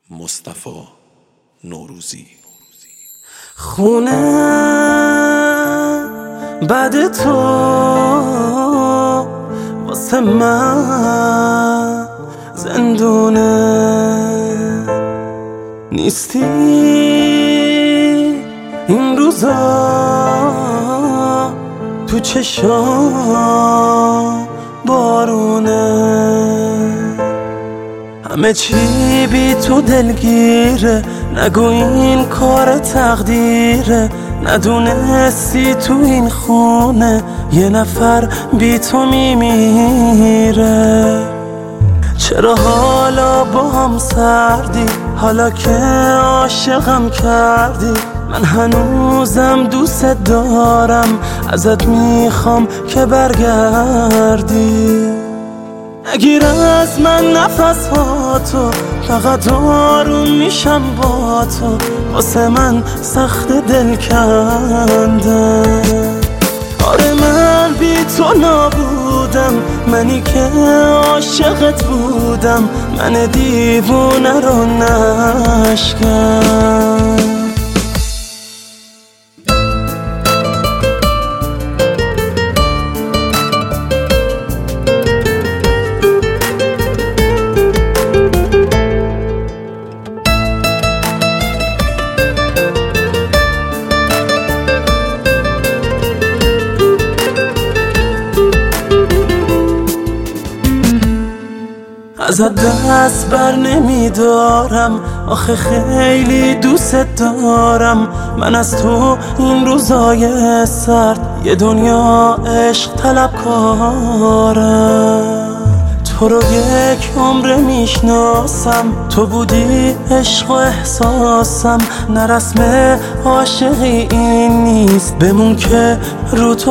مصطفی نوروزی. خونه بعد تو واسه من زندونه، نیستی این روزا تو چشام بارونه، همه چی بی تو دلگیره، نگو این کار تقدیره، ندونستی تو این خونه یه نفر بی تو میمیره. چرا حالا با هم سردی، حالا که عاشقم کردی، من هنوزم دوست دارم، ازت میخوام که برگردی. نگیر از من نفس ها تو، فقط آروم میشم با تو، واسه من سخت دل کندن. آره من بی تو نابودم، منی که عاشقت بودم، من دیوونه رو نشکن. ازت دست بر نمیدارم، آخه خیلی دوست دارم، من از تو این روزای سرد یه دنیا عشق طلبکارم. تو رو یک عمر میشناسم، تو بودی عشق و احساسم، نه رسم عاشقی این نیست، بمون که رو تو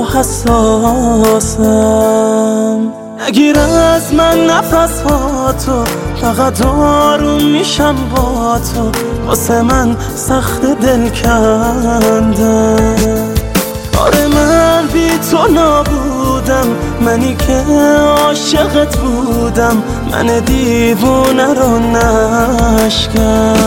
حساسم. نگیر از من نفس ها تو، فقط آروم میشم با تو، واسه من سخت دل کندن. آره من بی تو نابودم، منی که عاشقت بودم، من دیوونه رو نشکن.